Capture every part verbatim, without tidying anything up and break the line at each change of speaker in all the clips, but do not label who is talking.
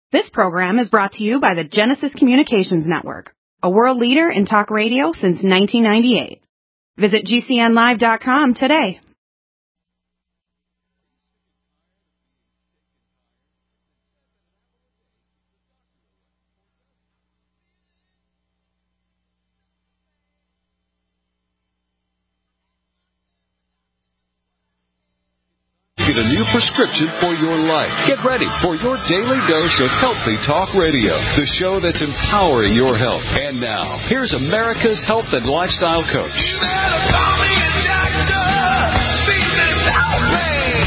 This program is brought to you by the Genesis Communications Network, a world leader in talk radio since nineteen ninety-eight. Visit G C N live dot com today.
Get a new prescription for your life. Get ready for your daily dose of Healthy Talk Radio, the show that's empowering your health. And now, here's America's health and lifestyle coach. You better call me a doctor. Feeling outrage.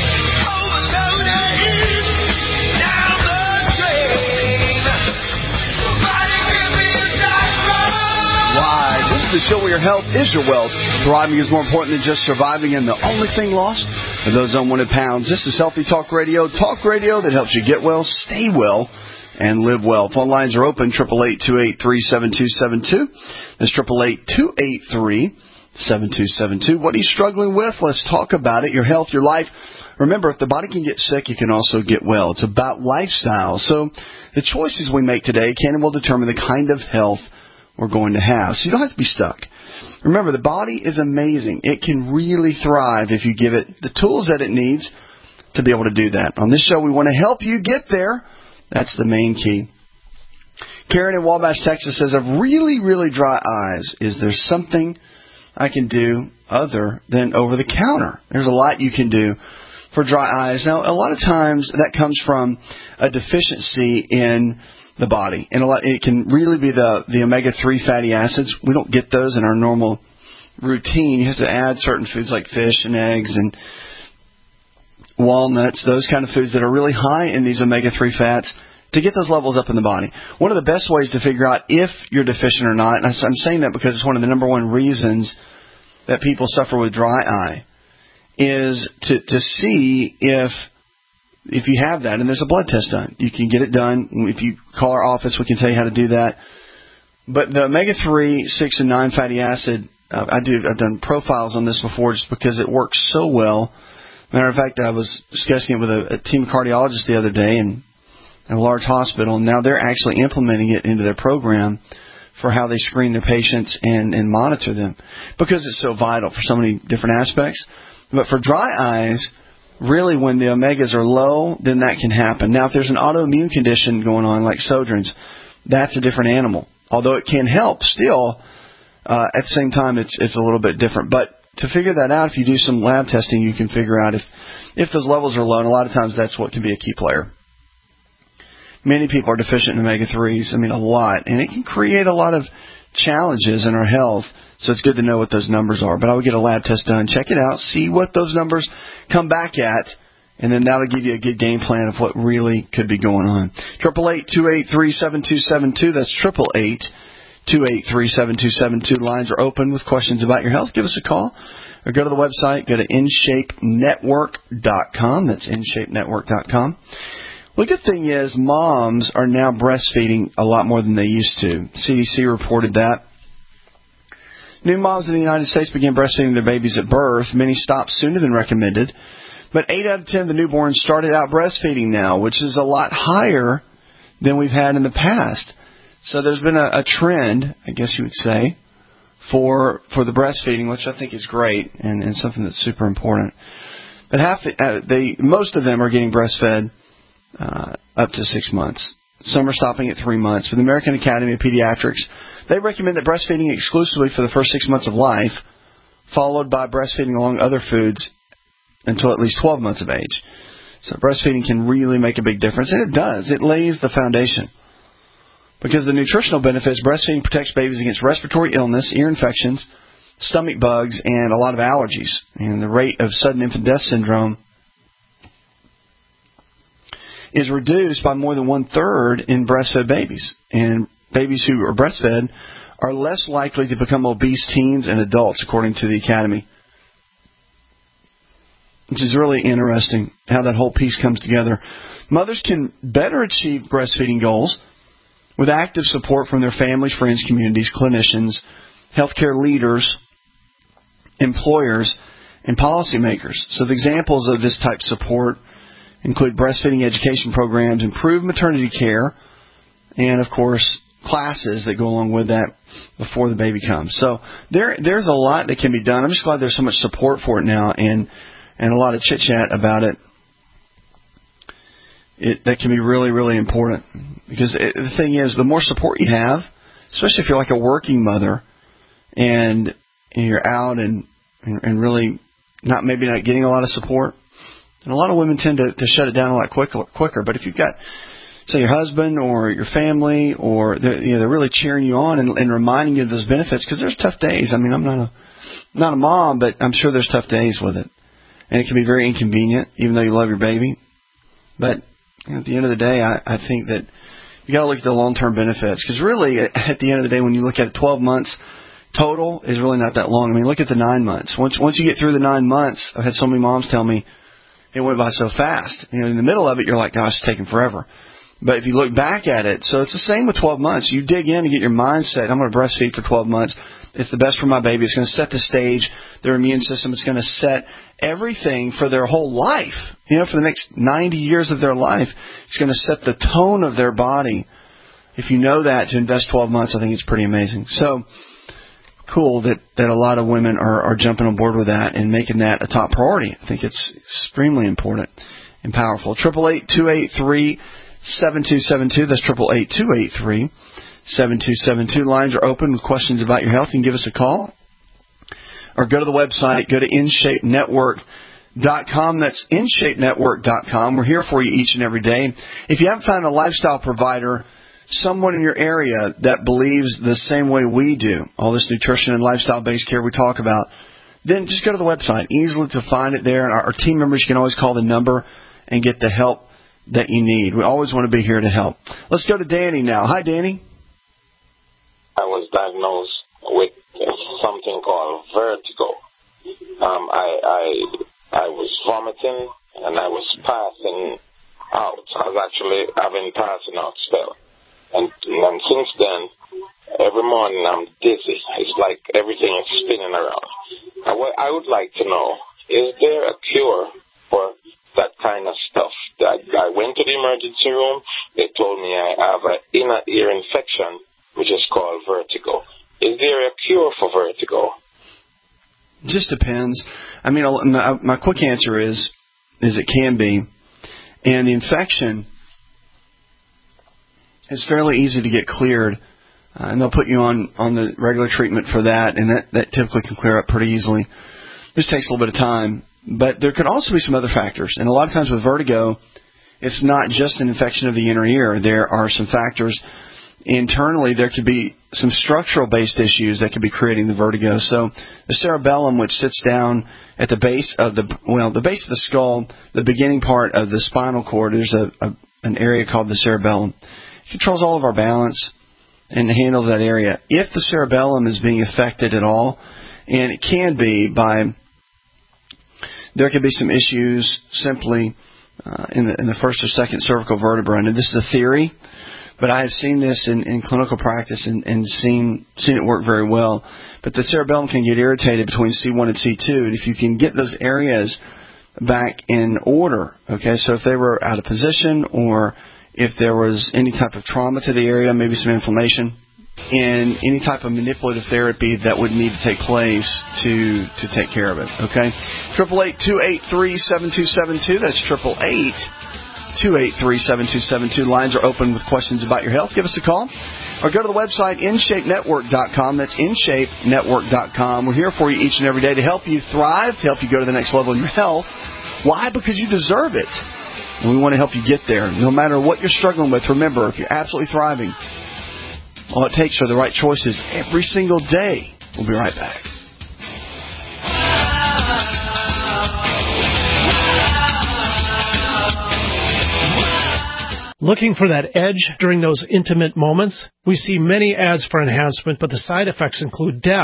Overloaded. Down the drain. Somebody give me a doctor.
Why? This is the show where your health is your wealth. Thriving is more important than just surviving, and the only thing lost for those unwanted pounds. This is Healthy Talk Radio, talk radio that helps you get well, stay well, and live well. Phone lines are open, eight eight eight, two eight three, seven two seven two. That's eight eight eight, two eight three, seven two seven two. What are you struggling with? Let's talk about it. Your health, your life. Remember, if the body can get sick, it can also get well. It's about lifestyle. So the choices we make today can and will determine the kind of health we're going to have. So you don't have to be stuck. Remember, the body is amazing. It can really thrive if you give it the tools that it needs to be able to do that. On this show, we want to help you get there. That's the main key. Karen in Wabash, Texas says, I have really, really dry eyes. Is there something I can do other than over the counter? There's a lot you can do for dry eyes. Now, a lot of times that comes from a deficiency in the body, and a lot, it can really be the, the omega three fatty acids. We don't get those in our normal routine. You have to add certain foods like fish and eggs and walnuts, those kind of foods that are really high in these omega three fats to get those levels up in the body. One of the best ways to figure out if you're deficient or not, and I'm saying that because it's one of the number one reasons that people suffer with dry eye, is to, to see if If you have that, and there's a blood test done, you can get it done. If you call our office, we can tell you how to do that. But the omega three, six, and nine fatty acid, uh, I do, I've done profiles on this before just because it works so well. Matter of fact, I was discussing it with a, a team cardiologist the other day in a large hospital, and now they're actually implementing it into their program for how they screen their patients and, and monitor them because it's so vital for so many different aspects. But for dry eyes, really, when the omegas are low, then that can happen. Now, if there's an autoimmune condition going on, like Sjogren's, that's a different animal. Although it can help still, uh, at the same time, it's it's a little bit different. But to figure that out, if you do some lab testing, you can figure out if, if those levels are low, and a lot of times that's what can be a key player. Many people are deficient in omega threes, I mean, a lot, and it can create a lot of challenges in our health. So it's good to know what those numbers are. But I would get a lab test done, check it out, see what those numbers come back at, and then that'll give you a good game plan of what really could be going on. eight eight eight, two eight three, seven two seven two. That's eight eight eight, two eight three, seven two seven two. Lines are open with questions about your health. Give us a call or go to the website. Go to in shape network dot com. That's in shape network dot com. Well, the good thing is moms are now breastfeeding a lot more than they used to. C D C reported that. New moms in the United States began breastfeeding their babies at birth. Many stopped sooner than recommended. But eight out of ten of the newborns started out breastfeeding now, which is a lot higher than we've had in the past. So there's been a, a trend, I guess you would say, for for the breastfeeding, which I think is great and, and something that's super important. But half the, uh, they, most of them are getting breastfed uh, up to six months. Some are stopping at three months. For the American Academy of Pediatrics, they recommend that breastfeeding exclusively for the first six months of life, followed by breastfeeding along other foods until at least twelve months of age. So breastfeeding can really make a big difference, and it does. It lays the foundation. Because of the nutritional benefits, breastfeeding protects babies against respiratory illness, ear infections, stomach bugs, and a lot of allergies. And the rate of sudden infant death syndrome is reduced by more than one-third in breastfed babies. And babies who are breastfed are less likely to become obese teens and adults, according to the Academy. Which is really interesting how that whole piece comes together. Mothers can better achieve breastfeeding goals with active support from their families, friends, communities, clinicians, healthcare leaders, employers, and policymakers. So the examples of this type of support include breastfeeding education programs, improved maternity care, and, of course, classes that go along with that before the baby comes. So there, there's a lot that can be done. I'm just glad there's so much support for it now and, and a lot of chit-chat about it. It, that can be really, really important. Because it, the thing is, the more support you have, especially if you're like a working mother and, and you're out and, and, and really not maybe not getting a lot of support, and a lot of women tend to, to shut it down a lot quicker, quicker. But if you've got, say, your husband or your family, or they're, you know, they're really cheering you on and, and reminding you of those benefits, because there's tough days. I mean, I'm not a not a mom, but I'm sure there's tough days with it. And it can be very inconvenient, even though you love your baby. But you know, at the end of the day, I, I think that you got to look at the long-term benefits. Because really, at the end of the day, when you look at it, twelve months total is really not that long. I mean, look at the nine months. Once once you get through the nine months, I've had so many moms tell me it went by so fast. You know, in the middle of it, you're like, gosh, it's taking forever. But if you look back at it, so it's the same with twelve months. You dig in and get your mindset. I'm going to breastfeed for twelve months. It's the best for my baby. It's going to set the stage, their immune system. It's going to set everything for their whole life. You know, for the next ninety years of their life, it's going to set the tone of their body. If you know that, to invest twelve months, I think it's pretty amazing. So cool that, that a lot of women are, are jumping on board with that and making that a top priority. I think it's extremely important and powerful. Triple eight two eight three seven two seven two. That's triple eight two eight three seven two seven two. Lines are open with questions about your health. You can give us a call or go to the website. Go to in shape network dot com. That's in shape network dot com. We're here for you each and every day. If you haven't found a lifestyle provider, someone in your area that believes the same way we do, all this nutrition and lifestyle-based care we talk about, then just go to the website. Easily to find it there. And our, our team members, you can always call the number and get the help that you need. We always want to be here to help. Let's go to Danny now. Hi, Danny.
I was diagnosed with something called vertigo. Um, I, I I was vomiting and I was passing out. I was actually having passing out spell. And, and since then, every morning I'm dizzy. It's like everything is spinning around. I, w- I would like to know, is there a cure for that kind of stuff? I, I went to the emergency room. They told me I have an inner ear infection, which is called vertigo. Is there a cure for vertigo?
Just depends. I mean, my, my quick answer is, is it can be. And the infection is fairly easy to get cleared. Uh, and they'll put you on, on the regular treatment for that, and that, that typically can clear up pretty easily. This takes a little bit of time. But there could also be some other factors. And a lot of times with vertigo, it's not just an infection of the inner ear. There are some factors internally. There could be some structural-based issues that could be creating the vertigo. So the cerebellum, which sits down at the base of the, well, the base of the skull, the beginning part of the spinal cord, there's a, a an area called the cerebellum. It controls all of our balance and handles that area. If the cerebellum is being affected at all, and it can be by, there could be some issues simply uh, in the in the first or second cervical vertebra. And this is a theory, but I have seen this in, in clinical practice and, and seen seen it work very well. But the cerebellum can get irritated between C one and C two, and if you can get those areas back in order, okay, so if they were out of position or if there was any type of trauma to the area, maybe some inflammation, and any type of manipulative therapy that would need to take place to to take care of it, okay? triple eight two eight three seven two seven two. That's triple eight two eight three seven two seven two. Lines are open with questions about your health. Give us a call or go to the website in shape network dot com. That's in shape network dot com. We're here for you each and every day to help you thrive, to help you go to the next level in your health. Why? Because you deserve it. And we want to help you get there. No matter what you're struggling with, remember, if you're absolutely thriving, all it takes are the right choices every single day. We'll be right back.
Looking for that edge during those intimate moments? We see many ads for enhancement, but the side effects include death.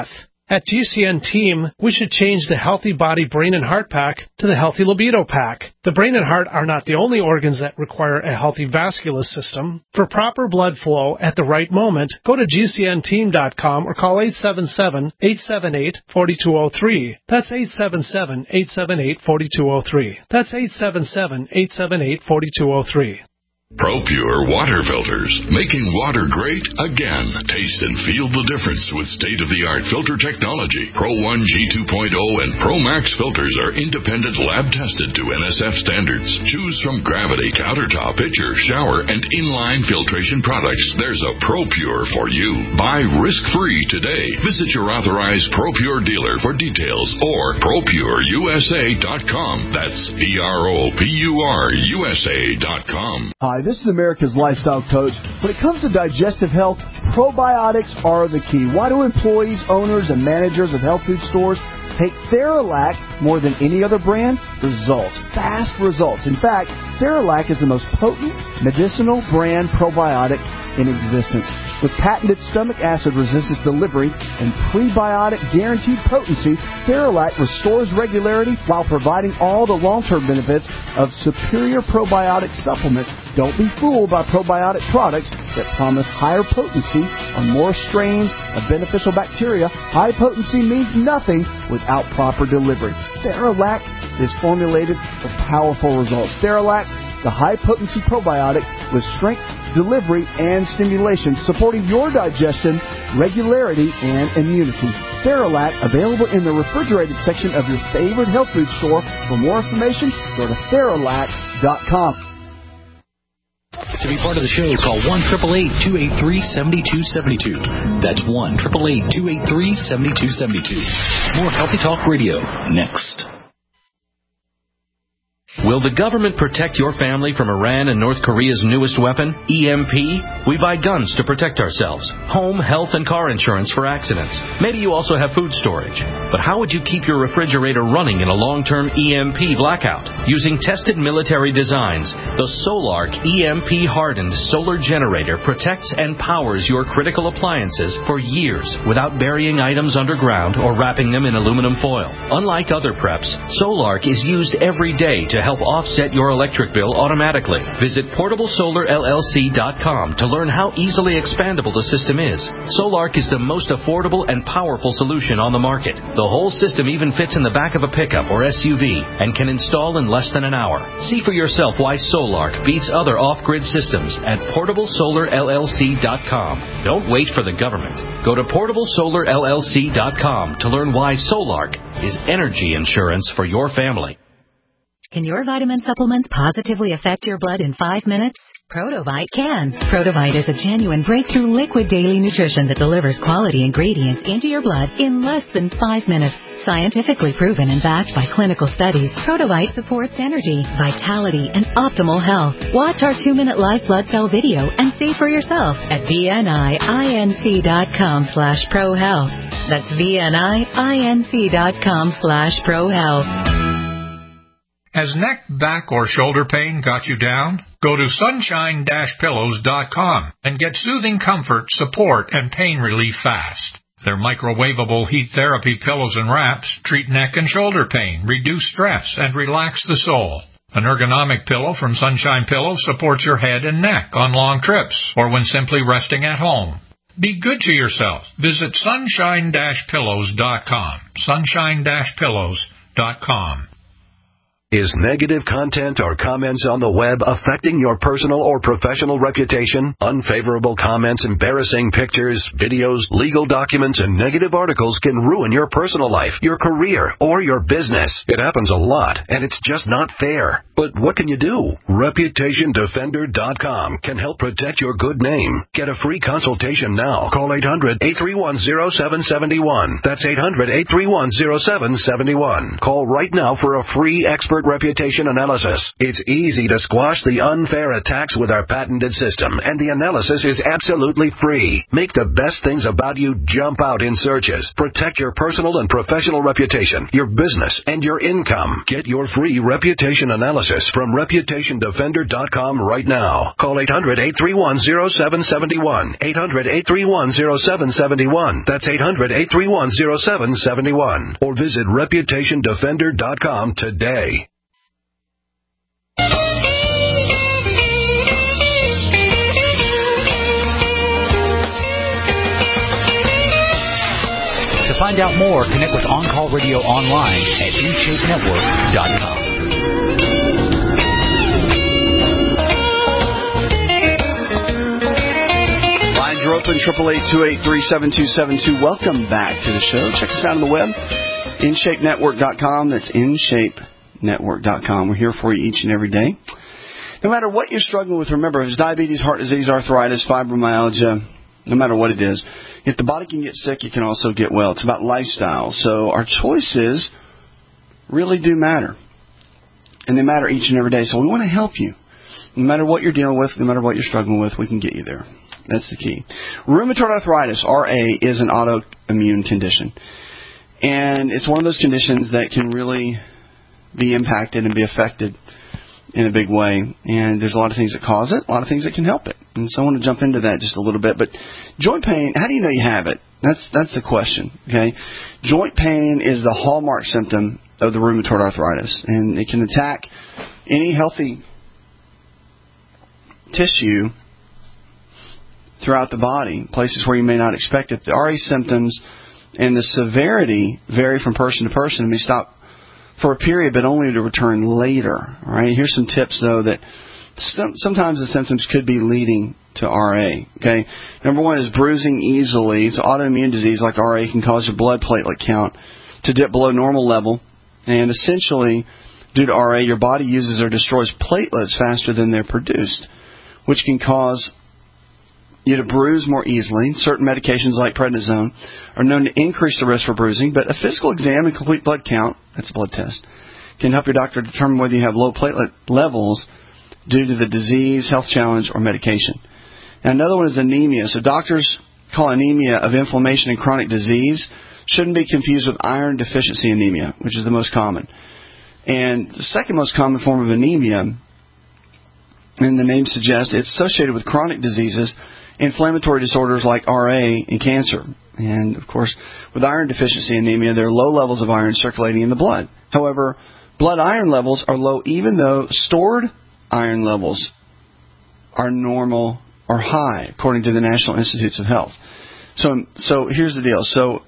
At G C N Team, we should change the Healthy Body, Brain, and Heart Pack to the Healthy Libido Pack. The brain and heart are not the only organs that require a healthy vascular system. For proper blood flow at the right moment, go to G C N team dot com or call eight seven seven, eight seven eight, four two zero three. That's eight seven seven, eight seven eight, four two zero three. That's eight seven seven, eight seven eight, four two zero three.
ProPure water filters, making water great again. Taste and feel the difference with state-of-the-art filter technology. Pro one G two point oh and Pro Max filters are independent lab-tested to N S F standards. Choose from Gravity, Countertop, Pitcher, Shower, and Inline filtration products. There's a ProPure for you. Buy risk-free today. Visit your authorized ProPure dealer for details or Pro Pure U S A dot com. That's P R O P U R U S A dot com.
Hi, this is America's Lifestyle Coach. When it comes to digestive health, probiotics are the key. Why do employees, owners, and managers of health food stores take Theralac more than any other brand? Results. Fast results. In fact, Theralac is the most potent medicinal brand probiotic in existence. With patented stomach acid resistance delivery and prebiotic guaranteed potency, Theralac restores regularity while providing all the long-term benefits of superior probiotic supplements. Don't be fooled by probiotic products that promise higher potency on more strains of beneficial bacteria. High potency means nothing without proper delivery. Theralac is formulated for powerful results. Theralac, the high-potency probiotic with strength, delivery, and stimulation, supporting your digestion, regularity, and immunity. Theralac, available in the refrigerated section of your favorite health food store. For more information, go to Theralac dot com.
To be part of the show, call one eight eight eight, two eight three, seven two seven two. That's one eight eight eight, two eight three, seven two seven two. More Healthy Talk Radio next.
Will the government protect your family from Iran and North Korea's newest weapon, E M P? We buy guns to protect ourselves, home, health, and car insurance for accidents. Maybe you also have food storage. But how would you keep your refrigerator running in a long-term E M P blackout? Using tested military designs, the Solark E M P-hardened solar generator protects and powers your critical appliances for years without burying items underground or wrapping them in aluminum foil. Unlike other preps, Solark is used every day to help offset your electric bill automatically. Visit portable solar L L C dot com to learn how easily expandable the system is. Solark is the most affordable and powerful solution on the market. The whole system even fits in the back of a pickup or S U V and can install in less than an hour. See for yourself why Solark beats other off-grid systems at portable solar L L C dot com. Don't wait for the government. Go to portable solar L L C dot com to learn why Solark is energy insurance for your family.
Can your vitamin supplements positively affect your blood in five minutes? Protovite can. Protovite is a genuine breakthrough liquid daily nutrition that delivers quality ingredients into your blood in less than five minutes. Scientifically proven and backed by clinical studies, Protovite supports energy, vitality, and optimal health. Watch our two-minute live blood cell video and see for yourself at V N I I N C dot com slash pro health. That's V N I I N C dot com slash pro health.
Has neck, back, or shoulder pain got you down? Go to sunshine dash pillows dot com and get soothing comfort, support, and pain relief fast. Their microwavable heat therapy pillows and wraps treat neck and shoulder pain, reduce stress, and relax the soul. An ergonomic pillow from Sunshine Pillows supports your head and neck on long trips or when simply resting at home. Be good to yourself. Visit sunshine dash pillows dot com. sunshine dash pillows dot com.
Is negative content or comments on the web affecting your personal or professional reputation? Unfavorable comments, embarrassing pictures, videos, legal documents, and negative articles can ruin your personal life, your career, or your business. It happens a lot, and it's just not fair. But what can you do? reputation defender dot com can help protect your good name. Get a free consultation now. Call eight hundred, eight three one, zero seven seven one. That's eight hundred, eight three one, zero seven seven one. Call right now for a free expert expert reputation analysis. It's easy to squash the unfair attacks with our patented system, and the analysis is absolutely free. Make the best things about you jump out in searches. Protect your personal and professional reputation, your business, and your income. Get your free reputation analysis from reputation defender dot com right now. Call eight hundred, eight three one, zero seven seven one. eight hundred, eight three one, zero seven seven one. That's eight hundred, eight three one, zero seven seven one. Or visit reputation defender dot com today.
To find out more, connect with On Call Radio online at in shape network dot com.
Lines are open, eight eight eight, two eight three, seven two seven two. Welcome back to the show. Check us out on the web, in shape network dot com. That's in shape network dot com. We're here for you each and every day. No matter what you're struggling with, remember, if it's diabetes, heart disease, arthritis, fibromyalgia, no matter what it is, if the body can get sick, it can also get well. It's about lifestyle. So our choices really do matter. And they matter each and every day. So we want to help you. No matter what you're dealing with, no matter what you're struggling with, we can get you there. That's the key. Rheumatoid arthritis, R A, is an autoimmune condition. And it's one of those conditions that can really be impacted and be affected in a big way. And there's a lot of things that cause it, a lot of things that can help it. And so I want to jump into that just a little bit. But joint pain, how do you know you have it? That's that's the question, okay? Joint pain is the hallmark symptom of the rheumatoid arthritis. And it can attack any healthy tissue throughout the body, places where you may not expect it. The R A symptoms and the severity vary from person to person and may stop for a period, but only to return later. All right. Here's some tips, though, that sometimes the symptoms could be leading to R A. Okay. Number one is bruising easily. It's autoimmune disease like R A can cause your blood platelet count to dip below normal level, and essentially, due to R A, your body uses or destroys platelets faster than they're produced, which can cause you to bruise more easily. Certain medications like prednisone are known to increase the risk for bruising, but a physical exam and complete blood count, that's a blood test, can help your doctor determine whether you have low platelet levels due to the disease, health challenge, or medication. Now, another one is anemia. So doctors call anemia of inflammation and chronic disease. Shouldn't be confused with iron deficiency anemia, which is the most common. And the second most common form of anemia, and the name suggests it's associated with chronic diseases, inflammatory disorders like R A and cancer. And, of course, with iron deficiency anemia, there are low levels of iron circulating in the blood. However, blood iron levels are low even though stored iron levels are normal or high, according to the National Institutes of Health. So, so here's the deal. So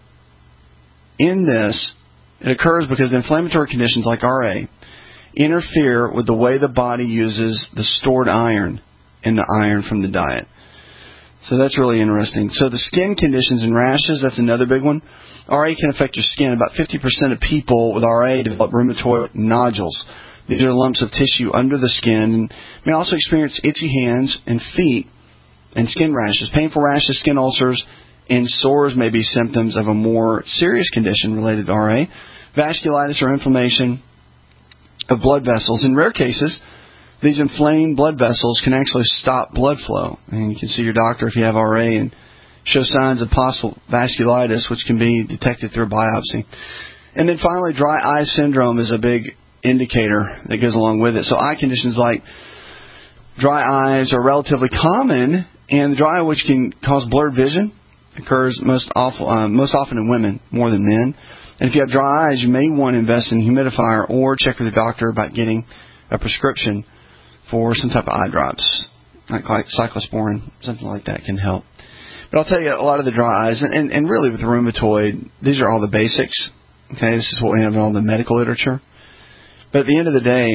in this, it occurs because inflammatory conditions like R A interfere with the way the body uses the stored iron and the iron from the diet. So that's really interesting. So the skin conditions and rashes, that's another big one. R A can affect your skin. About fifty percent of people with R A develop rheumatoid nodules. These are lumps of tissue under the skin, and may also experience itchy hands and feet and skin rashes. Painful rashes, skin ulcers, and sores may be symptoms of a more serious condition related to R A. Vasculitis or inflammation of blood vessels. In rare cases, these inflamed blood vessels can actually stop blood flow. And you can see your doctor if you have R A and show signs of possible vasculitis, which can be detected through a biopsy. And then finally, dry eye syndrome is a big indicator that goes along with it. So eye conditions like dry eyes are relatively common, and the dry eye, which can cause blurred vision, occurs most, awful, uh, most often in women more than men. And if you have dry eyes, you may want to invest in a humidifier or check with your doctor about getting a prescription for some type of eye drops, like cyclosporin, something like that can help. But I'll tell you, a lot of the dry eyes, and, and, and really with the rheumatoid, these are all the basics. Okay, this is what we have in all the medical literature. But at the end of the day,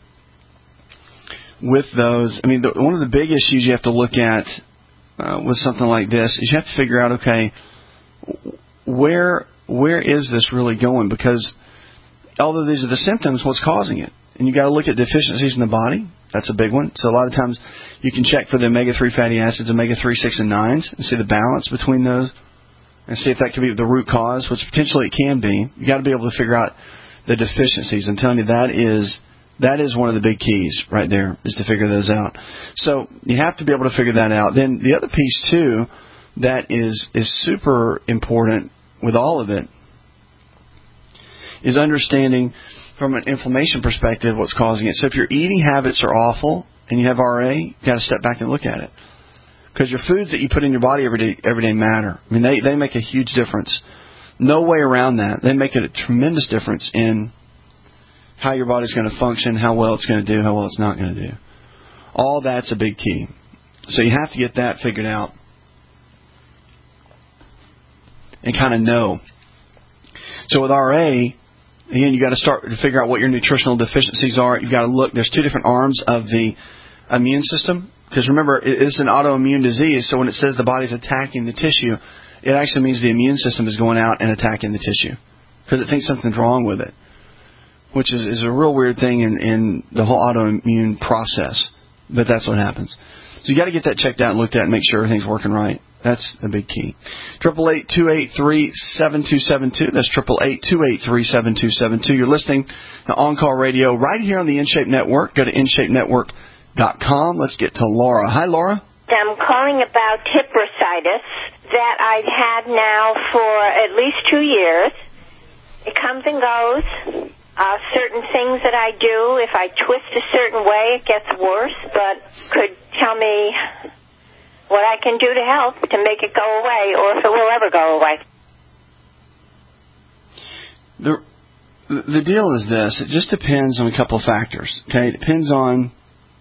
with those, I mean, the, one of the big issues you have to look at uh, with something like this is you have to figure out, okay, where where is this really going? Because although these are the symptoms, what's causing it? And you got to look at deficiencies in the body. That's a big one. So a lot of times you can check for the omega three fatty acids, omega three, six, and nines, and see the balance between those, and see if that could be the root cause, which potentially it can be. You got to be able to figure out the deficiencies. I'm telling you, that is That is one of the big keys right there, is to figure those out. So you have to be able to figure that out. Then the other piece, too, that is, is super important with all of it is understanding from an inflammation perspective what's causing it. So if your eating habits are awful and you have R A, you've got to step back and look at it. Because your foods that you put in your body every day, every day matter. I mean, they, they make a huge difference. No way around that. They make a tremendous difference in how your body's going to function, how well it's going to do, how well it's not going to do. All that's a big key. So you have to get that figured out and kind of know. So with R A, again, you got to start to figure out what your nutritional deficiencies are. You've got to look. There's two different arms of the immune system. Because remember, it's an autoimmune disease, so when it says the body's attacking the tissue, it actually means the immune system is going out and attacking the tissue because it thinks something's wrong with it, which is, is a real weird thing in, in the whole autoimmune process. But that's what happens. So you got to get that checked out and looked at and make sure everything's working right. That's a big key. Triple eight two eight three seven two seven two. That's triple eight two eight three seven two seven two. You're listening to On Call Radio right here on the InShape Network. Go to in shape network dot com. Let's get to Laura. Hi, Laura.
I'm calling about hip bursitis that I've had now for at least two years. It comes and goes. Uh, certain things that I do, if I twist a certain way, it gets worse, but could tell me what I can do to help to make it go away, or if it will ever go away.
The, the deal is this. It just depends on a couple of factors. Okay, it depends on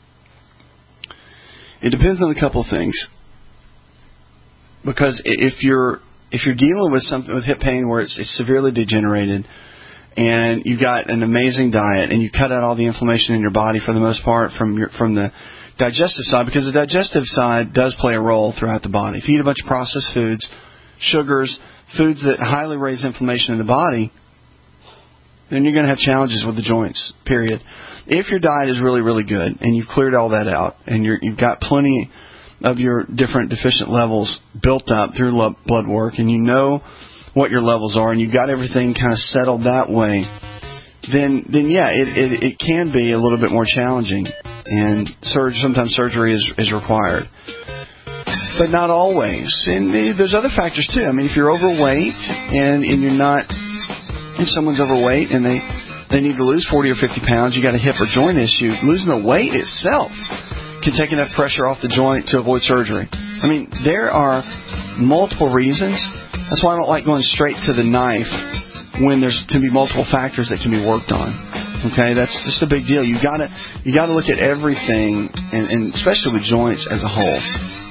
it depends on a couple of things. Because if you're if you're dealing with something with hip pain where it's, it's severely degenerated, and you've got an amazing diet, and you cut out all the inflammation in your body for the most part from your from the digestive side, because the digestive side does play a role throughout the body. If you eat a bunch of processed foods, sugars, foods that highly raise inflammation in the body, then you're going to have challenges with the joints, period. If your diet is really, really good, and you've cleared all that out, and you're, you've got plenty of your different deficient levels built up through blood work, and you know what your levels are, and you've got everything kind of settled that way, then, then yeah, it, it, it can be a little bit more challenging. And surgery, sometimes surgery is, is required. But not always. And there's other factors, too. I mean, if you're overweight and, and you're not, if someone's overweight and they, they need to lose forty or fifty pounds, you got a hip or joint issue, losing the weight itself can take enough pressure off the joint to avoid surgery. I mean, there are multiple reasons. That's why I don't like going straight to the knife when there's can be multiple factors that can be worked on. Okay, that's just a big deal. You gotta you gotta look at everything, and, and especially with joints as a whole.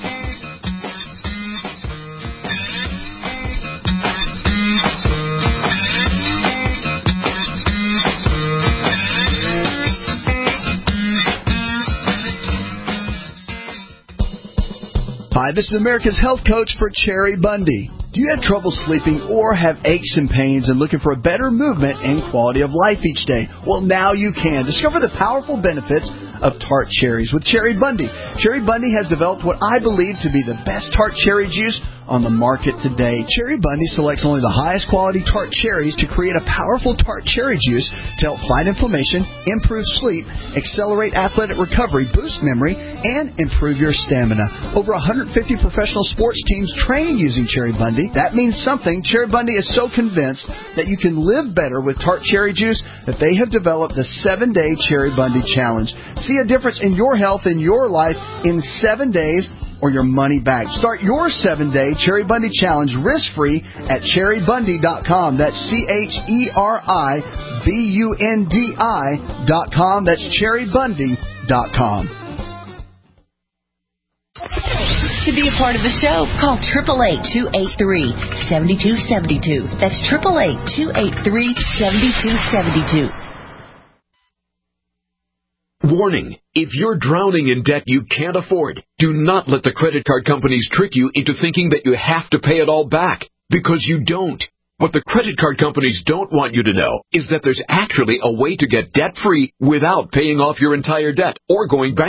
Hi, this is America's Health Coach for Cherry Bundy. Do you have trouble sleeping or have aches and pains and looking for a better movement and quality of life each day? Well, now you can. Discover the powerful benefits of tart cherries with Cherry Bundy. Cherry Bundy has developed what I believe to be the best tart cherry juice on the market today. Cherry Bundy selects only the highest quality tart cherries to create a powerful tart cherry juice to help fight inflammation, improve sleep, accelerate athletic recovery, boost memory, and improve your stamina. Over one hundred fifty professional sports teams train using Cherry Bundy. That means something. Cherry Bundy is so convinced that you can live better with tart cherry juice that they have developed the seven-day Cherry Bundy Challenge. See a difference in your health and your life in seven days or your money back. Start your seven-day Cherry Bundy Challenge risk-free at cherry bundy dot com. That's C H E R I B U N D I dot com. That's cherry bundy dot com.
To be a part of the show, call eight eight eight, two eight three, seven two seven two. That's eight eight eight, two eight three, seven two seven two.
Warning, if you're drowning in debt you can't afford, do not let the credit card companies trick you into thinking that you have to pay it all back, because you don't. What the credit card companies don't want you to know is that there's actually a way to get debt-free without paying off your entire debt or going bankrupt.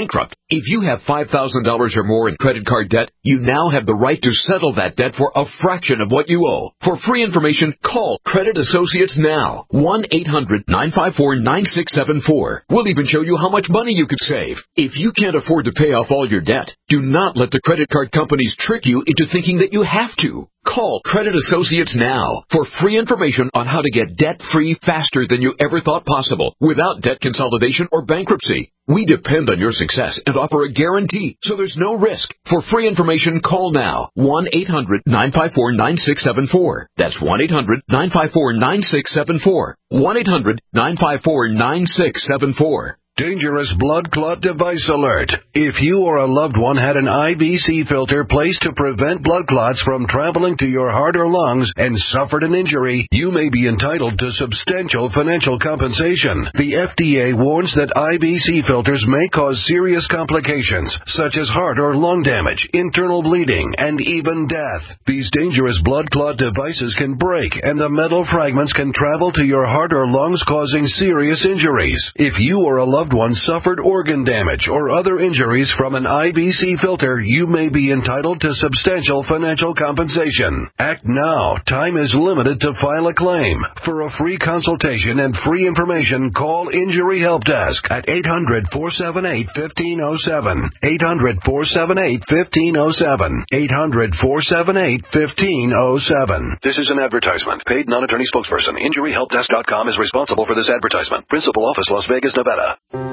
If you have five thousand dollars or more in credit card debt, you now have the right to settle that debt for a fraction of what you owe. For free information, call Credit Associates now. one eight hundred nine five four nine six seven four. We'll even show you how much money you could save. If you can't afford to pay off all your debt, do not let the credit card companies trick you into thinking that you have to. Call Credit Associates now for free information on how to get debt-free faster than you ever thought possible without debt consolidation or bankruptcy. We depend on your success and offer a guarantee, so there's no risk. For free information, call now. one eight hundred nine five four nine six seven four. That's one eight hundred nine five four nine six seven four. one eight hundred nine five four nine six seven four.
Dangerous blood clot device alert. If you or a loved one had an I B C filter placed to prevent blood clots from traveling to your heart or lungs and suffered an injury, you may be entitled to substantial financial compensation. The F D A warns that I B C filters may cause serious complications, such as heart or lung damage, internal bleeding, and even death. These dangerous blood clot devices can break, and the metal fragments can travel to your heart or lungs, causing serious injuries. If you or a loved one suffered organ damage or other injuries from an I B C filter, you may be entitled to substantial financial compensation. Act now. Time is limited to file a claim. For a free consultation and free information, call Injury Help Desk at eight hundred four seven eight one five zero seven. eight hundred four seven eight one five zero seven. eight hundred four seven eight one five zero seven. This is an advertisement. Paid non-attorney spokesperson. Injury Help Desk dot com is responsible for this advertisement. Principal office, Las Vegas, Nevada.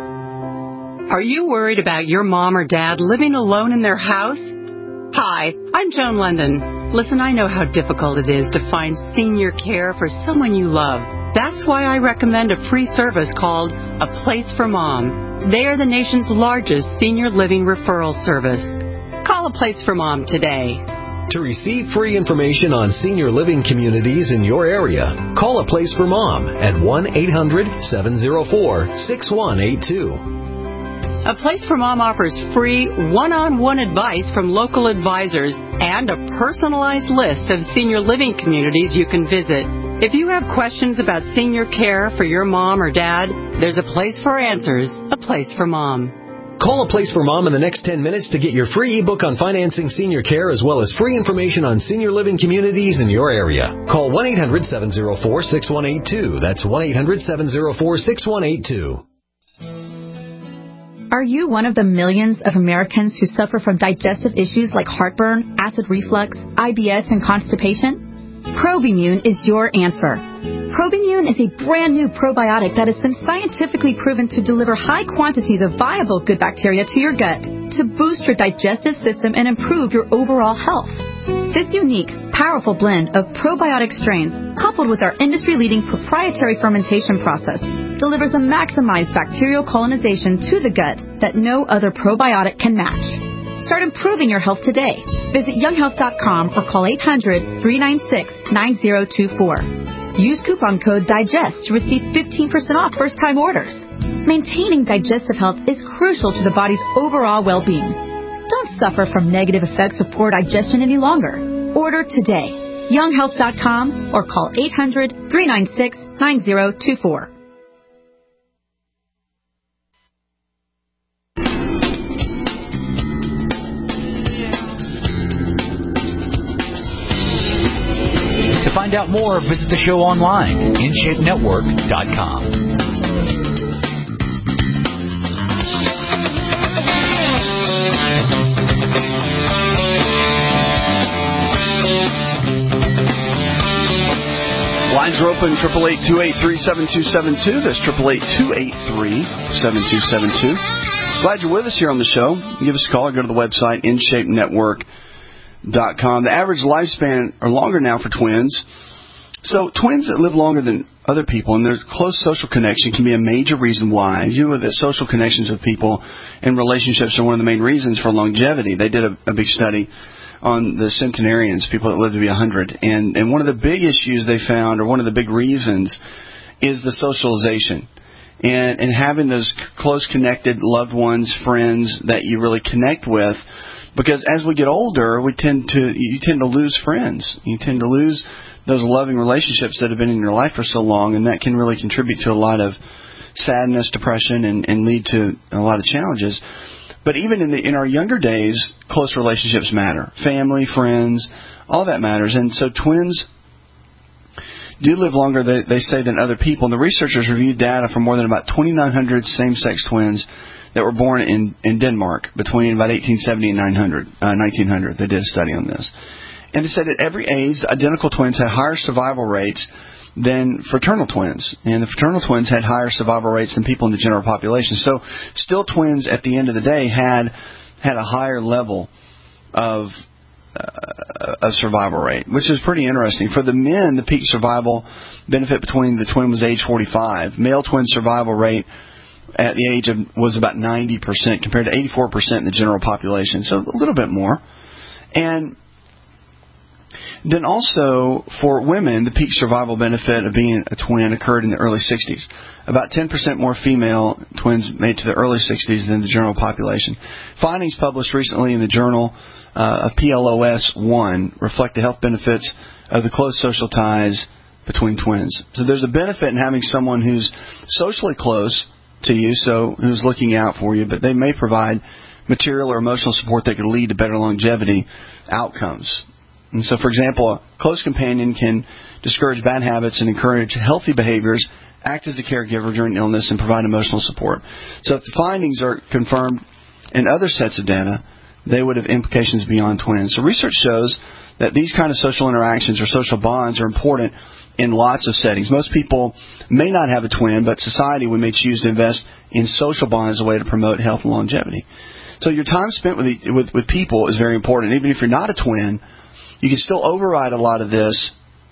Are you worried about your mom or dad living alone in their house? Hi, I'm Joan London. Listen, I know how difficult it is to find senior care for someone you love. That's why I recommend a free service called A Place for Mom. They are the nation's largest senior living referral service. Call A Place for Mom today.
To receive free information on senior living communities in your area, call A Place for Mom at one eight hundred seven oh four six one eight two.
A Place for Mom offers free one-on-one advice from local advisors and a personalized list of senior living communities you can visit. If you have questions about senior care for your mom or dad, there's a place for answers, A Place for Mom.
Call A Place for Mom in the next ten minutes to get your free ebook on financing senior care as well as free information on senior living communities in your area. Call one eight hundred seven oh four six one eight two. That's one eight hundred seven oh four six one eight two.
Are you one of the millions of Americans who suffer from digestive issues like heartburn, acid reflux, I B S, and constipation? Probimune is your answer. Probimune is a brand new probiotic that has been scientifically proven to deliver high quantities of viable good bacteria to your gut to boost your digestive system and improve your overall health. This unique, powerful blend of probiotic strains, coupled with our industry-leading proprietary fermentation process, delivers a maximized bacterial colonization to the gut that no other probiotic can match. Start improving your health today. Visit young health dot com or call eight hundred three nine six nine zero two four. Use coupon code DIGEST to receive fifteen percent off first-time orders. Maintaining digestive health is crucial to the body's overall well-being. Don't suffer from negative effects of poor digestion any longer. Order today. young health dot com or call eight hundred three nine six nine zero two four.
To find out more, visit the show online, in shape network dot com.
Lines are open, triple eight two eight three seven two seven two. That's triple eight two eight three seven two seven two. Glad you're with us here on the show. Give us a call or go to the website, in shape network dot com. The average lifespan are longer now for twins. So twins that live longer than other people and their close social connection can be a major reason why. You know that social connections with people and relationships are one of the main reasons for longevity. They did a, a big study on the centenarians, people that live to be one hundred. And, and one of the big issues they found, or one of the big reasons, is the socialization. And, and having those close connected loved ones, friends that you really connect with. Because as we get older, we tend to you tend to lose friends. You tend to lose those loving relationships that have been in your life for so long, and that can really contribute to a lot of sadness, depression, and, and lead to a lot of challenges. But even in the in our younger days, close relationships matter. Family, friends, all that matters. And so twins do live longer, they, they say, than other people. And the researchers reviewed data from more than about twenty-nine hundred same-sex twins that were born in, in Denmark between about eighteen seventy and nine hundred, uh, nineteen hundred. They did a study on this. And they said at every age, identical twins had higher survival rates than fraternal twins. And the fraternal twins had higher survival rates than people in the general population. So still twins at the end of the day had had a higher level of uh, of survival rate, which is pretty interesting. For the men, the peak survival benefit between the twin was age forty-five. Male twin survival rate at the age of was about ninety percent compared to eighty-four percent in the general population. So a little bit more. And then also for women, the peak survival benefit of being a twin occurred in the early sixties. About ten percent more female twins made to the early sixties than the general population. Findings published recently in the journal uh, of P L O S one reflect the health benefits of the close social ties between twins. So there's a benefit in having someone who's socially close to you, so who's looking out for you, but they may provide material or emotional support that could lead to better longevity outcomes. And so, for example, a close companion can discourage bad habits and encourage healthy behaviors, act as a caregiver during illness, and provide emotional support. So if the findings are confirmed in other sets of data, they would have implications beyond twins. So research shows that these kind of social interactions or social bonds are important in lots of settings. Most people may not have a twin, but society we may choose to invest in social bonds as a way to promote health and longevity. So your time spent with, with, with people is very important. Even if you're not a twin, you can still override a lot of this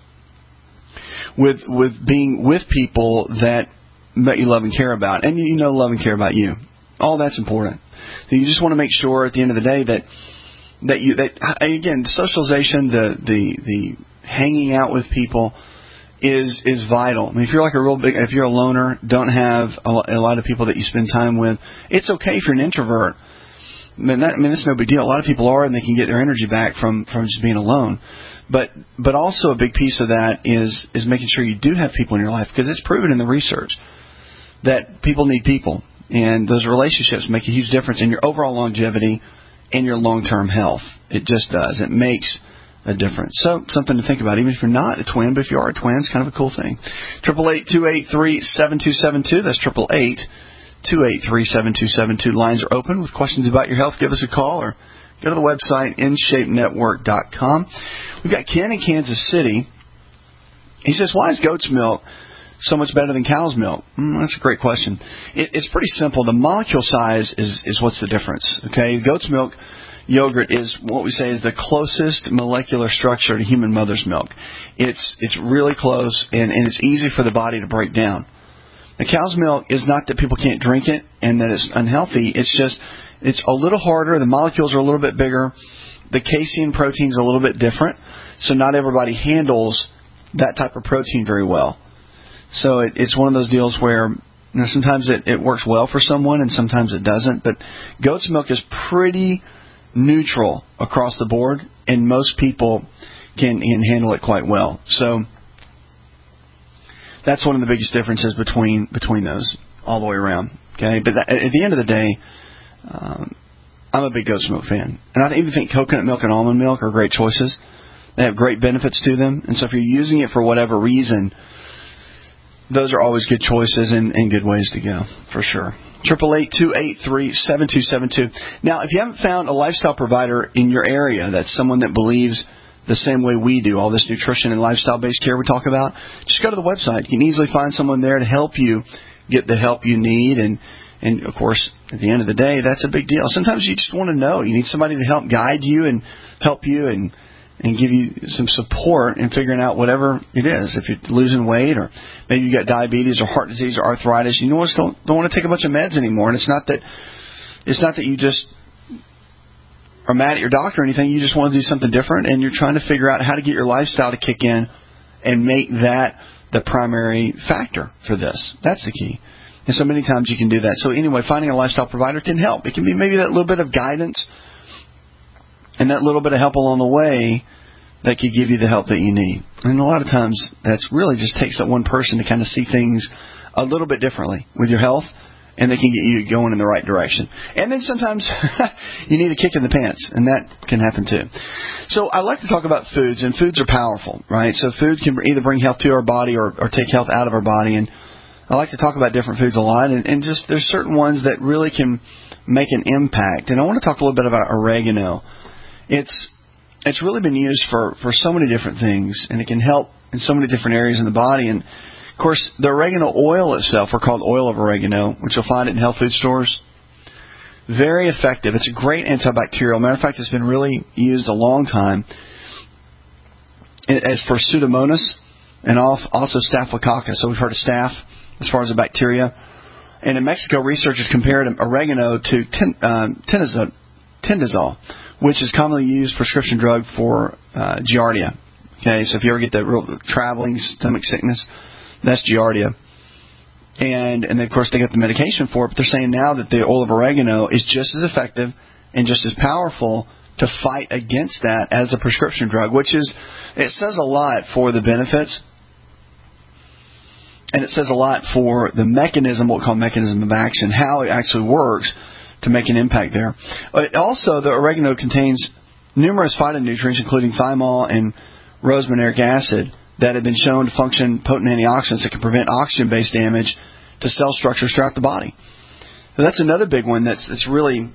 with with being with people that that you love and care about, and you know love and care about you. All that's important. So you just want to make sure at the end of the day that that you that again socialization, the the the hanging out with people is is vital. I mean, if you're like a real big, if you're a loner, don't have a lot of people that you spend time with. It's okay if you're an introvert. I mean, that, I mean, that's no big deal. A lot of people are, and they can get their energy back from, from just being alone. But but also a big piece of that is is making sure you do have people in your life, because it's proven in the research that people need people, and those relationships make a huge difference in your overall longevity and your long-term health. It just does. It makes a difference. So something to think about, even if you're not a twin, but if you are a twin, it's kind of a cool thing. Triple eight two eight three seven two seven two. That's triple eight. two eight three, seven two seven two. Lines are open with questions about your health. Give us a call or go to the website, in shape network dot com. We've got Ken in Kansas City. He says, why is goat's milk so much better than cow's milk? Mm, that's a great question. It, it's pretty simple. The molecule size is, is what's the difference. Okay, goat's milk yogurt is what we say is the closest molecular structure to human mother's milk. It's it's really close, and, and it's easy for the body to break down. The cow's milk is not that people can't drink it and that it's unhealthy. It's just it's a little harder. The molecules are a little bit bigger. The casein protein is a little bit different. So not everybody handles that type of protein very well. So it, it's one of those deals where you know, sometimes it, it works well for someone and sometimes it doesn't. But goat's milk is pretty neutral across the board, and most people can, can handle it quite well. So that's one of the biggest differences between between those all the way around. Okay, but that, at the end of the day, um, I'm a big goat's milk fan, and I even think coconut milk and almond milk are great choices. They have great benefits to them, and so if you're using it for whatever reason, those are always good choices and, and good ways to go for sure. Triple eight two eight three seven two seven two. Now, if you haven't found a lifestyle provider in your area that's someone that believes the same way we do, all this nutrition and lifestyle-based care we talk about, just go to the website. You can easily find someone there to help you get the help you need. And, and of course, at the end of the day, that's a big deal. Sometimes you just want to know. You need somebody to help guide you and help you and, and give you some support in figuring out whatever it is. If you're losing weight, or maybe you got diabetes or heart disease or arthritis, you know, don't, don't want to take a bunch of meds anymore. And it's not that it's not that you just are mad at your doctor or anything. You just want to do something different, and you're trying to figure out how to get your lifestyle to kick in and make that the primary factor for this. That's the key. And so many times you can do that. So anyway, finding a lifestyle provider can help. It can be maybe that little bit of guidance and that little bit of help along the way that could give you the help that you need. And a lot of times that's really just takes that one person to kind of see things a little bit differently with your health and they can get you going in the right direction. And then sometimes you need a kick in the pants, and that can happen too. So I like to talk about foods, and foods are powerful, right? So food can either bring health to our body or, or take health out of our body, and I like to talk about different foods a lot, and, and just there's certain ones that really can make an impact. And I want to talk a little bit about oregano. It's it's really been used for, for so many different things, and it can help in so many different areas in the body. And of course, the oregano oil itself, or called oil of oregano, which you'll find it in health food stores, very effective. It's a great antibacterial. Matter of fact, it's been really used a long time as for Pseudomonas and also Staphylococcus. So we've heard of staph as far as the bacteria. And in Mexico, researchers compared oregano to ten, um, Tendazole, which is commonly used prescription drug for uh, Giardia. Okay, so if you ever get that real traveling stomach sickness, that's Giardia. And, and of course, they got the medication for it, but they're saying now that the oil of oregano is just as effective and just as powerful to fight against that as a prescription drug, which is, it says a lot for the benefits, and it says a lot for the mechanism, what we call mechanism of action, how it actually works to make an impact there. But also, the oregano contains numerous phytonutrients, including thymol and rosmarinic acid, that have been shown to function potent antioxidants that can prevent oxygen-based damage to cell structures throughout the body. So that's another big one that's that's really,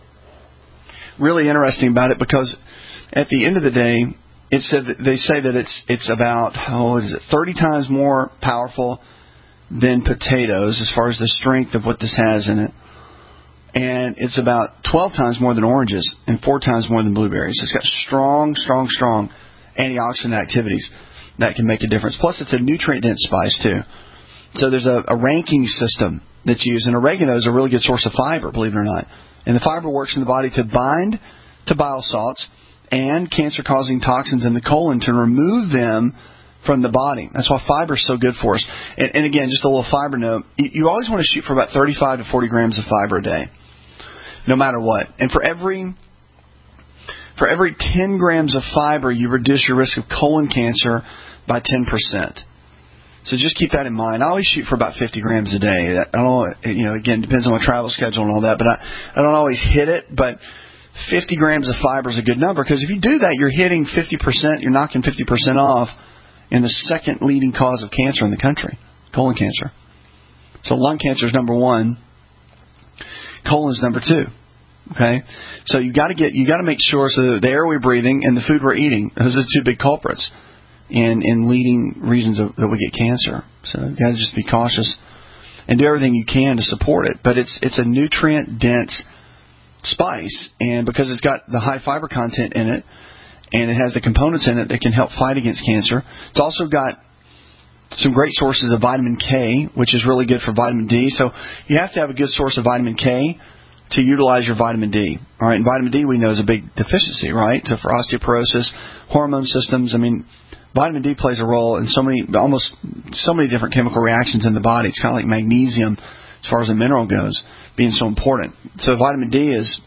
really interesting about it, because at the end of the day, it said that they say that it's it's about oh, what is it, thirty times more powerful than potatoes as far as the strength of what this has in it, and it's about twelve times more than oranges and four times more than blueberries. It's got strong, strong, strong antioxidant activities that can make a difference. Plus, it's a nutrient-dense spice, too. So there's a, a ranking system that's used, and oregano is a really good source of fiber, believe it or not. And the fiber works in the body to bind to bile salts and cancer-causing toxins in the colon to remove them from the body. That's why fiber is so good for us. And, and again, just a little fiber note, you always want to shoot for about thirty-five to forty grams of fiber a day, no matter what. And for every... For every ten grams of fiber, you reduce your risk of colon cancer by ten percent. So just keep that in mind. I always shoot for about fifty grams a day. I don't know, you know, again, depends on my travel schedule and all that, but I, I don't always hit it. But fifty grams of fiber is a good number, because if you do that, you're hitting fifty percent, you're knocking fifty percent off in the second leading cause of cancer in the country, colon cancer. So lung cancer is number one. Colon is number two. Okay, so you got to get you got to make sure so that the air we're breathing and the food we're eating, those are the two big culprits in in leading reasons of, that we get cancer. So you got to just be cautious and do everything you can to support it. But it's it's a nutrient dense spice, and because it's got the high fiber content in it, and it has the components in it that can help fight against cancer. It's also got some great sources of vitamin K, which is really good for vitamin D. So you have to have a good source of vitamin K to utilize your vitamin D. All right, and vitamin D we know is a big deficiency, right? So for osteoporosis, hormone systems, I mean, vitamin D plays a role in so many, almost so many different chemical reactions in the body. It's kind of like magnesium as far as a mineral goes, being so important. So vitamin D is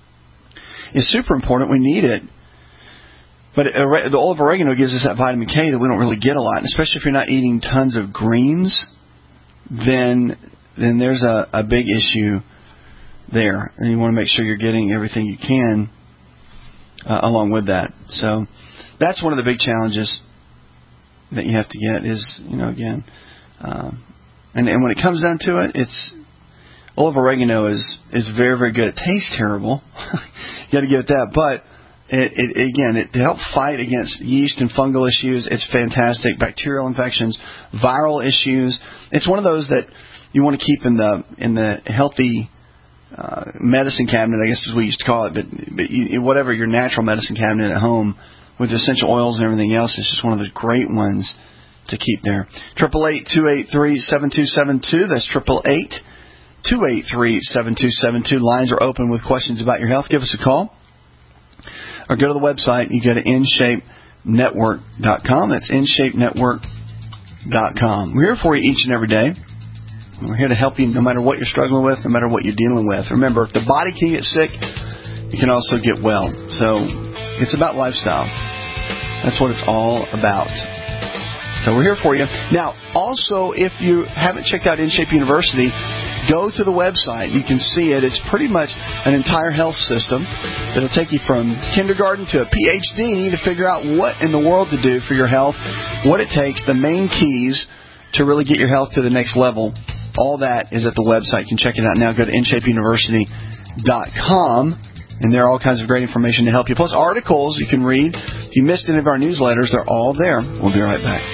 is super important. We need it. But the oil of oregano gives us that vitamin K that we don't really get a lot, and especially if you're not eating tons of greens, then then there's a, a big issue there, and you want to make sure you're getting everything you can uh, along with that. So that's one of the big challenges that you have to get is, you know, again, um, and, and when it comes down to it, it's oil of oregano is, is very, very good. It tastes terrible. You got to give it that, but it, it again, it, to help fight against yeast and fungal issues, it's fantastic. Bacterial infections, viral issues. It's one of those that you want to keep in the in the healthy Uh, medicine cabinet, I guess is what we used to call it, but, but you, whatever your natural medicine cabinet at home with essential oils and everything else, it's just one of the great ones to keep there. Triple eight two eight three seven two seven two. That's triple eight two eight three seven two seven two. Lines are open with questions about your health. Give us a call or go to the website. You go to in shape network dot com. That's in shape network dot com. We're here for you each and every day. We're here to help you no matter what you're struggling with, no matter what you're dealing with. Remember, if the body can get sick, you can also get well. So it's about lifestyle. That's what it's all about. So we're here for you. Now, also, if you haven't checked out InShape University, go to the website. You can see it. It's pretty much an entire health system. It'll take you from kindergarten to a P H D to figure out what in the world to do for your health, what it takes, the main keys to really get your health to the next level. All that is at the website. You can check it out now. Go to in shape university dot com. And there are all kinds of great information to help you. Plus articles you can read. If you missed any of our newsletters, they're all there. We'll be right back.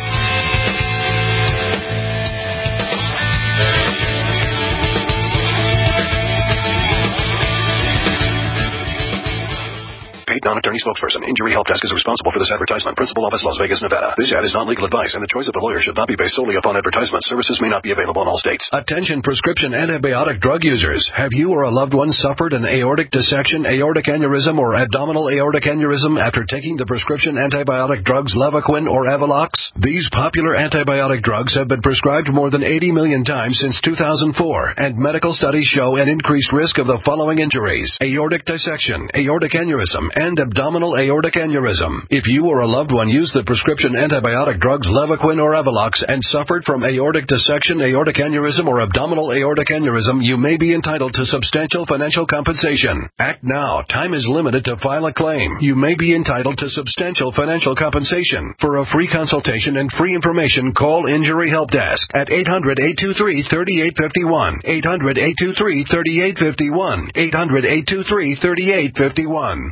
Paid non-attorney spokesperson. Injury Help Desk is responsible for this advertisement. Principal office, Las Vegas, Nevada. This ad is not legal advice, and the choice of the lawyer should not be based solely upon advertisement. Services may not be available in all states. Attention prescription antibiotic drug users. Have you or a loved one suffered an aortic dissection, aortic aneurysm, or abdominal aortic aneurysm after taking the prescription antibiotic drugs Levaquin or Avelox? These popular antibiotic drugs have been prescribed more than eighty million times since two thousand four, and medical studies show an increased risk of the following injuries: aortic dissection, aortic aneurysm, and abdominal aortic aneurysm. If you or a loved one used the prescription antibiotic drugs Levaquin or Avelox and suffered from aortic dissection, aortic aneurysm, or abdominal aortic aneurysm, you may be entitled to substantial financial compensation. Act now. Time is limited to file a claim. You may be entitled to substantial financial compensation. For a free consultation and free information, call Injury Help Desk at eight hundred, eight two three, three eight five one, eight hundred, eight two three, three eight five one, eight hundred, eight two three, three eight five one.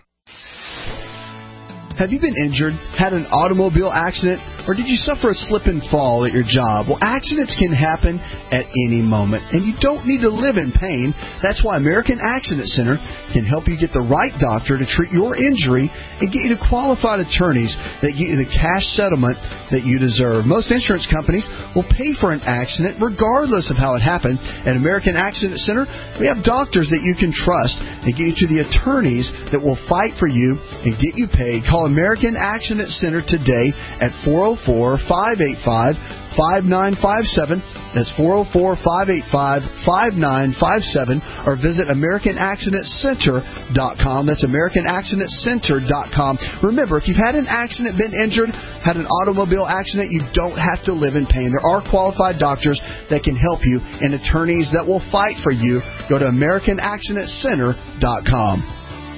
Have you been injured, had an automobile accident, or did you suffer a slip and fall at your job? Well, accidents can happen at any moment, and you don't need to live in pain. That's why American Accident Center can help you get the right doctor to treat your injury and get you to qualified attorneys that get you the cash settlement that you deserve. Most insurance companies will pay for an accident regardless of how it happened. At American Accident Center, we have doctors that you can trust and get you to the attorneys that will fight for you and get you paid. Call American Accident Center today at four oh four, five eight five, five nine five seven. That's four oh four, five eight five, five nine five seven. Or visit American Accident Center dot com. That's American Accident Center dot com. Remember, if you've had an accident, been injured, had an automobile accident, you don't have to live in pain. There are qualified doctors that can help you and attorneys that will fight for you. Go to American Accident Center dot com.